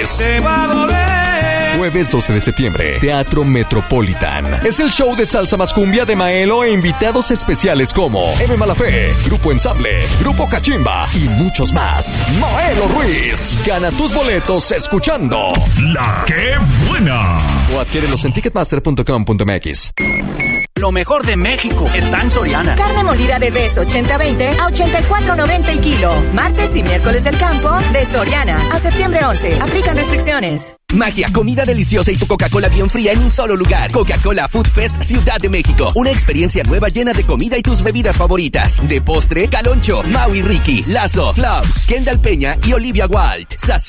te va a doler. Jueves 12 de septiembre, Teatro Metropolitan. Es el show de salsa más cumbia de Maelo e invitados especiales como M. Malafé, Grupo Ensamble, Grupo Cachimba y muchos más. Maelo Ruiz. Gana tus boletos escuchando La ¡Qué Buena! O adquiérelos en ticketmaster.com.mx. Lo mejor de México está en Soriana. Carne molida de res 80-20 a 84.90 el kilo. Martes y miércoles del campo de Soriana. A septiembre 11. Aplican restricciones. Magia, comida deliciosa y tu Coca-Cola bien fría en un solo lugar. Coca-Cola Food Fest Ciudad de México. Una experiencia nueva llena de comida y tus bebidas favoritas. De postre, Caloncho, Maui Ricky, Lazo, Flops, Kendall Peña y Olivia Wilde.